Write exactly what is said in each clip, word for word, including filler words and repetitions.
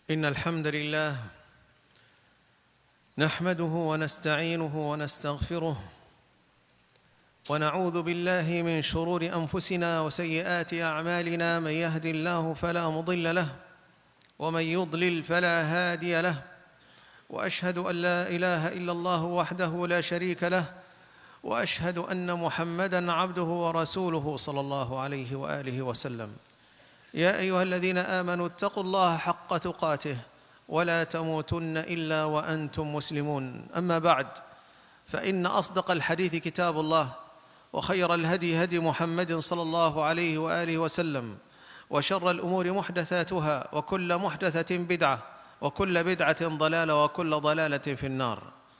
إن الحمد لله نحمده ونستعينه ونستغفره ونعوذ بالله من شرور أنفسنا وسيئات أعمالنا. من يهد الله فلا مضل له ومن يضلل فلا هادي له، وأشهد أن لا إله إلا الله وحده لا شريك له، وأشهد أن محمدًا عبده ورسوله صلى الله عليه وآله وسلم. يا أيها الذين آمنوا اتقوا الله حق تقاته ولا تموتن إلا وأنتم مسلمون. أما بعد، فإن أصدق الحديث كتاب الله، وخير الهدي هدي محمد صلى الله عليه وآله وسلم، وشر الأمور محدثاتها، وكل محدثة بدعة، وكل بدعة ضلالة، وكل ضلالة في النار.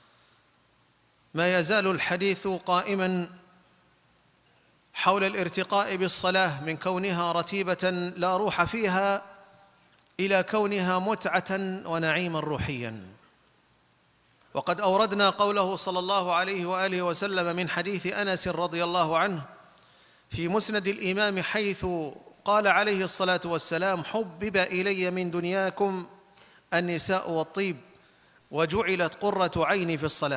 ما يزال الحديث قائما حول الارتقاء بالصلاة من كونها رتيبة لا روح فيها إلى كونها متعة ونعيما روحيا. وقد أوردنا قوله صلى الله عليه وآله وسلم من حديث أنس رضي الله عنه في مسند الإمام، حيث قال عليه الصلاة والسلام: حبب إلي من دنياكم النساء والطيب وجعلت قرة عيني في الصلاة.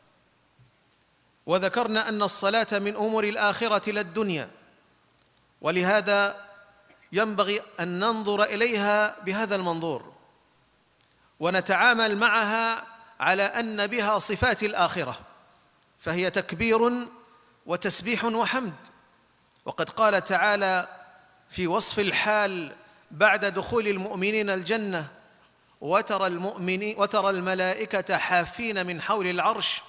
وذكرنا أن الصلاة من أمور الآخرة لا الدنيا، ولهذا ينبغي أن ننظر إليها بهذا المنظور، ونتعامل معها على أن بها صفات الآخرة، فهي تكبير وتسبيح وحمد. وقد قال تعالى في وصف الحال بعد دخول المؤمنين الجنة: وترى المؤمنين وترى الملائكة حافين من حول العرش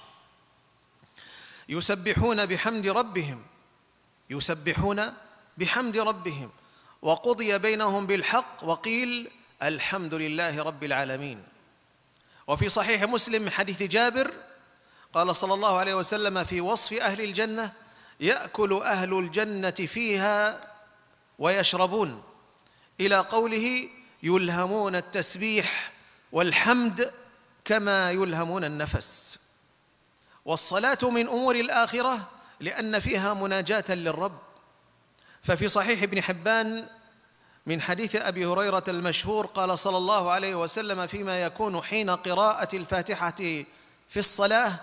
يسبحون بحمد ربهم يسبحون بحمد ربهم وقضي بينهم بالحق وقيل الحمد لله رب العالمين. وفي صحيح مسلم من حديث جابر قال صلى الله عليه وسلم في وصف أهل الجنة: يأكل أهل الجنة فيها ويشربون، إلى قوله: يلهمون التسبيح والحمد كما يلهمون النفس. والصلاة من أمور الآخرة لأن فيها مناجاة للرب. ففي صحيح ابن حبان من حديث أبي هريرة المشهور قال صلى الله عليه وسلم فيما يكون حين قراءة الفاتحة في الصلاة: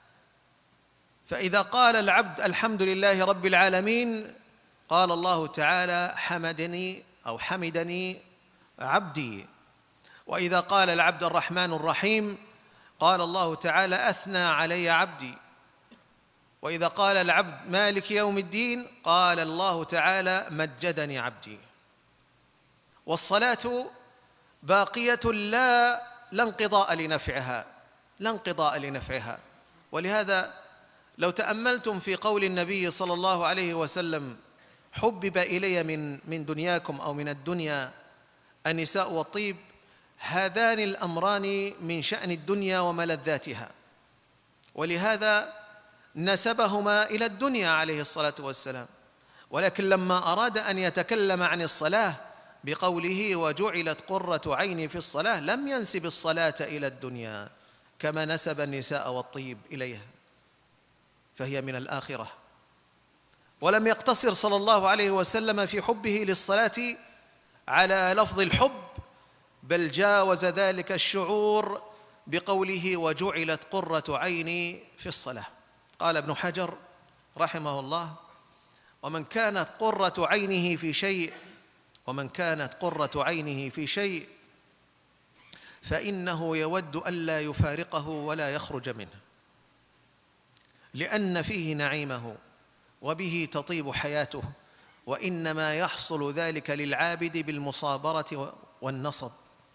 فإذا قال العبد الحمد لله رب العالمين قال الله تعالى: حمدني أو حمدني عبدي. وإذا قال العبد الرحمن الرحيم قال الله تعالى: أثنى علي عبدي. وإذا قال العبد مالك يوم الدين قال الله تعالى: مجدني عبدي. والصلاة باقية لا لا انقضاء لنفعها لا انقضاء لنفعها. ولهذا لو تأملتم في قول النبي صلى الله عليه وسلم: حبب إلي من من دنياكم أو من الدنيا النساء والطيب، هذان الأمران من شأن الدنيا وملذاتها، ولهذا نسبهما إلى الدنيا عليه الصلاة والسلام. ولكن لما أراد أن يتكلم عن الصلاة بقوله: وجعلت قرة عيني في الصلاة، لم ينسب الصلاة إلى الدنيا كما نسب النساء والطيب إليها، فهي من الآخرة. ولم يقتصر صلى الله عليه وسلم في حبه للصلاة على لفظ الحب، بل جاوز ذلك الشعور بقوله: وجعلت قرة عيني في الصلاة. قال ابن حجر رحمه الله: ومن كانت قرة عينه في شيء ومن كانت قرة عينه في شيء فإنه يود ألا يفارقه ولا يخرج منه، لأن فيه نعيمه وبه تطيب حياته، وإنما يحصل ذلك للعابد بالمصابرة والنصب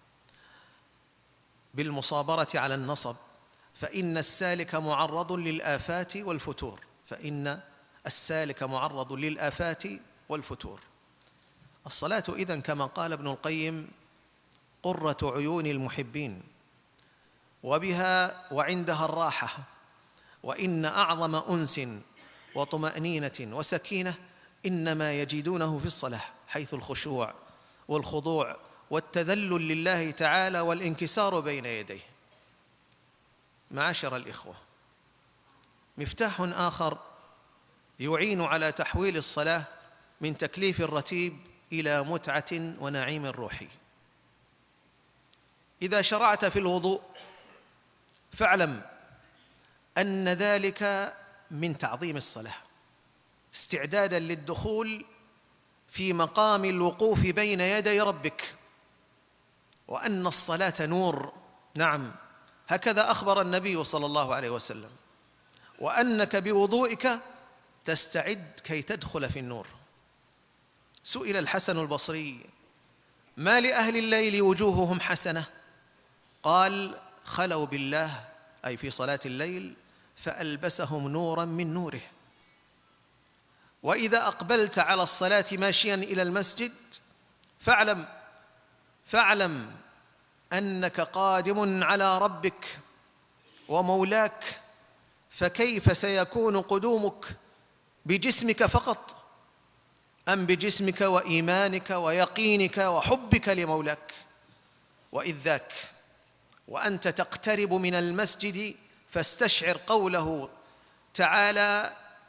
بالمصابرة على النصب، فإن السالك معرض للآفات والفتور فإن السالك معرض للآفات والفتور. الصلاة إذن كما قال ابن القيم قرة عيون المحبين، وبها وعندها الراحة، وإن أعظم أنس وطمأنينة وسكينة إنما يجدونه في الصلاة، حيث الخشوع والخضوع والتذلل لله تعالى والانكسار بين يديه. معاشر الإخوة، مفتاح آخر يعين على تحويل الصلاة من تكليف الرتيب إلى متعة ونعيم روحي، إذا شرعت في الوضوء فاعلم أن ذلك من تعظيم الصلاة، استعدادا للدخول في مقام الوقوف بين يدي ربك، وأن الصلاة نور. نعم، هكذا أخبر النبي صلى الله عليه وسلم، وأنك بوضوئك تستعد كي تدخل في النور. سئل الحسن البصري: ما لأهل الليل وجوههم حسنة؟ قال: خلوا بالله، أي في صلاة الليل، فألبسهم نورا من نوره. وإذا أقبلت على الصلاة ماشيا إلى المسجد فاعلم فاعلم أنك قادم على ربك ومولاك، فكيف سيكون قدومك بجسمك فقط، أم بجسمك وإيمانك ويقينك وحبك لمولاك؟ وإذ ذاك وأنت تقترب من المسجد فاستشعر قوله تعالى: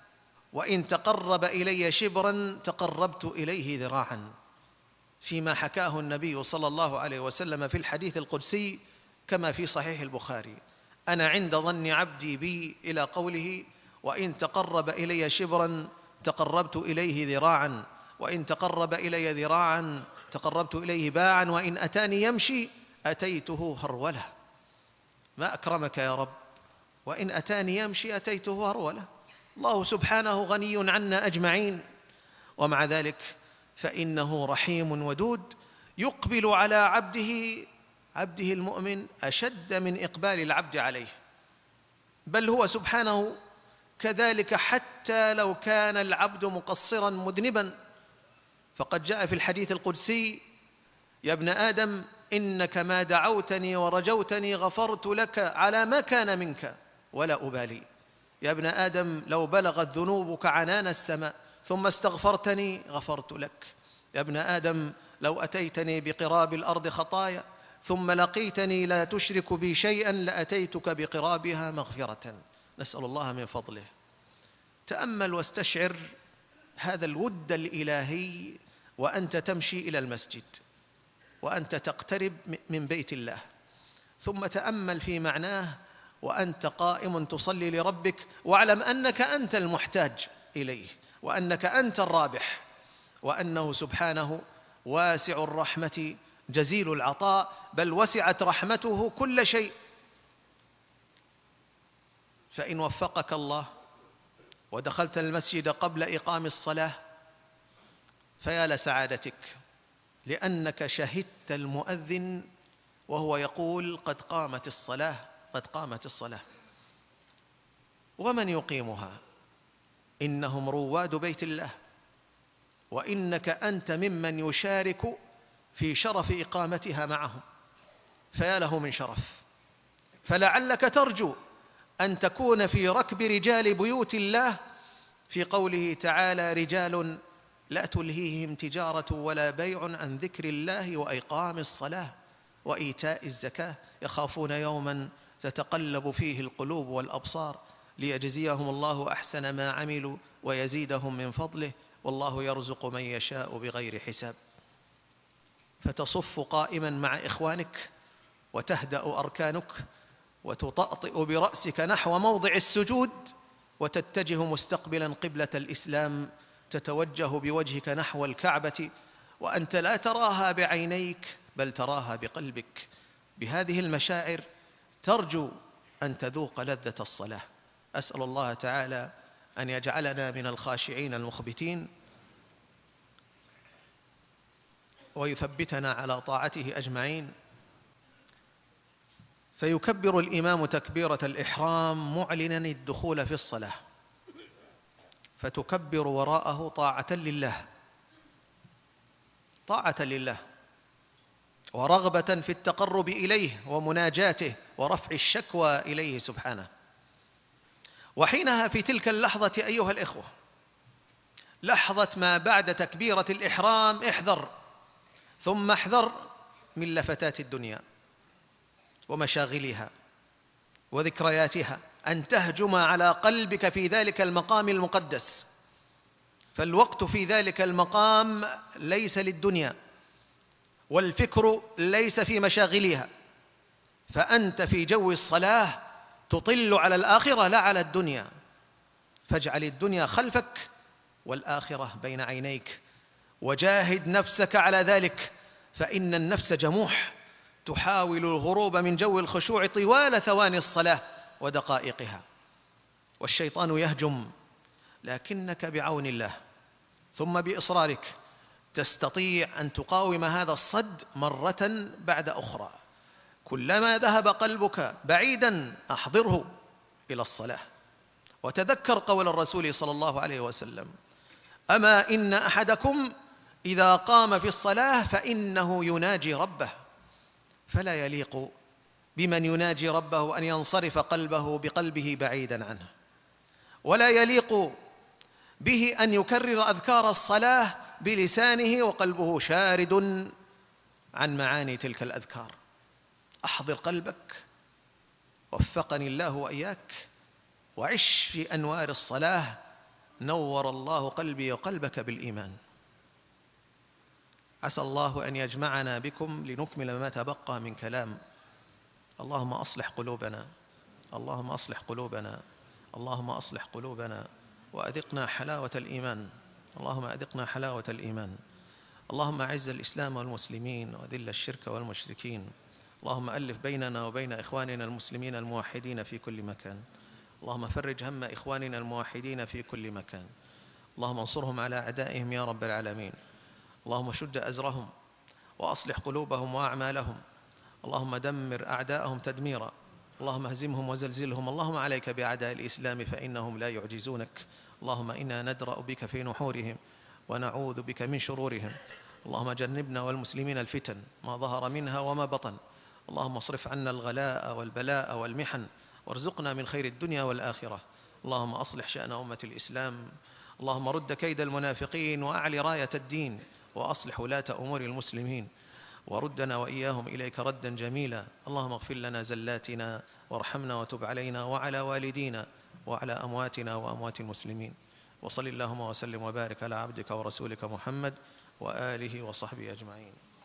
وإن تقرب إلي شبرا تقربت إليه ذراعا، فيما حكاه النبي صلى الله عليه وسلم في الحديث القدسي كما في صحيح البخاري: أنا عند ظن عبدي بي، إلى قوله: وإن تقرب إلي شبرا تقربت إليه ذراعا، وإن تقرب إلي ذراعا تقربت إليه باعا، وإن أتاني يمشي أتيته هرولة. ما أكرمك يا رب، وإن أتاني يمشي أتيته هرولة. الله سبحانه غني عنا أجمعين، ومع ذلك فإنه رحيم ودود، يقبل على عبده عبده المؤمن أشد من إقبال العبد عليه، بل هو سبحانه كذلك حتى لو كان العبد مقصرا مذنبا. فقد جاء في الحديث القدسي: يا ابن آدم إنك ما دعوتني ورجوتني غفرت لك على ما كان منك ولا أبالي. يا ابن آدم لو بلغت ذنوبك عنان السماء ثم استغفرتني غفرت لك. يا ابن آدم لو أتيتني بقراب الأرض خطايا ثم لقيتني لا تشرك بي شيئا لأتيتك بقرابها مغفرة. نسأل الله من فضله. تأمل واستشعر هذا الود الإلهي وأنت تمشي إلى المسجد، وأنت تقترب من بيت الله، ثم تأمل في معناه وأنت قائم تصلي لربك، واعلم أنك أنت المحتاج إليه، وأنك أنت الرابح، وأنه سبحانه واسع الرحمة جزيل العطاء، بل وسعت رحمته كل شيء. فإن وفقك الله ودخلت المسجد قبل إقام الصلاة فيا لسعادتك، لأنك شهدت المؤذن وهو يقول: قد قامت الصلاة، قد قامت الصلاة. ومن يقيمها؟ إنهم رواد بيت الله، وإنك أنت ممن يشارك في شرف إقامتها معهم، فيا له من شرف. فلعلك ترجو أن تكون في ركب رجال بيوت الله، في قوله تعالى: رجال لا تلهيهم تجارة ولا بيع عن ذكر الله وإقام الصلاة وإيتاء الزكاة يخافون يوما تتقلب فيه القلوب والأبصار ليجزيهم الله أحسن ما عملوا ويزيدهم من فضله والله يرزق من يشاء بغير حساب. فتصف قائما مع إخوانك وتهدأ أركانك وتطأطئ برأسك نحو موضع السجود، وتتجه مستقبلا قبلة الإسلام، تتوجه بوجهك نحو الكعبة وأنت لا تراها بعينيك بل تراها بقلبك. بهذه المشاعر ترجو أن تذوق لذة الصلاة. أسأل الله تعالى أن يجعلنا من الخاشعين المخبتين، ويثبتنا على طاعته أجمعين. فيكبر الإمام تكبيرة الإحرام معلنا الدخول في الصلاة، فتكبر وراءه طاعة لله، طاعة لله ورغبة في التقرب إليه ومناجاته ورفع الشكوى إليه سبحانه. وحينها في تلك اللحظة أيها الإخوة، لحظة ما بعد تكبيرة الإحرام، احذر ثم احذر من لفتات الدنيا ومشاغلها وذكرياتها أن تهجم على قلبك في ذلك المقام المقدس. فالوقت في ذلك المقام ليس للدنيا، والفكر ليس في مشاغلها، فأنت في جو الصلاة تطل على الآخرة لا على الدنيا، فاجعل الدنيا خلفك والآخرة بين عينيك، وجاهد نفسك على ذلك، فإن النفس جموح تحاول الهروب من جو الخشوع طوال ثواني الصلاة ودقائقها، والشيطان يهجم، لكنك بعون الله ثم بإصرارك تستطيع أن تقاوم هذا الصد مرة بعد أخرى. كلما ذهب قلبك بعيدا أحضره إلى الصلاة. وتذكر قول الرسول صلى الله عليه وسلم: أما إن أحدكم إذا قام في الصلاة فإنه يناجي ربه، فلا يليق بمن يناجي ربه أن ينصرف قلبه بقلبه بعيدا عنه، ولا يليق به أن يكرر أذكار الصلاة بلسانه وقلبه شارد عن معاني تلك الأذكار. أحضر قلبك، وفقني الله وإياك، وعش في أنوار الصلاة، نور الله قلبي وقلبك بالإيمان. عسى الله أن يجمعنا بكم لنكمل ما تبقى من كلام. اللهم أصلح قلوبنا، اللهم أصلح قلوبنا، اللهم أصلح قلوبنا، وأذقنا حلاوة الإيمان، اللهم أذقنا حلاوة الإيمان. اللهم أعز الإسلام والمسلمين وذل الشرك والمشركين. اللهم ألف بيننا وبين إخواننا المسلمين الموحدين في كل مكان. اللهم فرج هم إخواننا الموحدين في كل مكان. اللهم انصرهم على أعدائهم يا رب العالمين. اللهم شد أزرهم وأصلح قلوبهم وأعمالهم. اللهم دمر أعداءهم تدميرا. اللهم اهزمهم وزلزلهم. اللهم عليك بأعداء الإسلام فإنهم لا يعجزونك. اللهم إنا ندرأ بك في نحورهم ونعوذ بك من شرورهم. اللهم جنبنا والمسلمين الفتن ما ظهر منها وما بطن. اللهم اصرف عنا الغلاء والبلاء والمحن، وارزقنا من خير الدنيا والآخرة. اللهم أصلح شأن أمة الإسلام. اللهم رد كيد المنافقين وأعل راية الدين، وأصلح ولاة أمور المسلمين، وردنا وإياهم إليك ردا جميلا. اللهم اغفر لنا زلاتنا، وارحمنا وتب علينا وعلى والدينا وعلى أمواتنا وأموات المسلمين. وصل اللهم وسلم وبارك على عبدك ورسولك محمد وآله وصحبه أجمعين.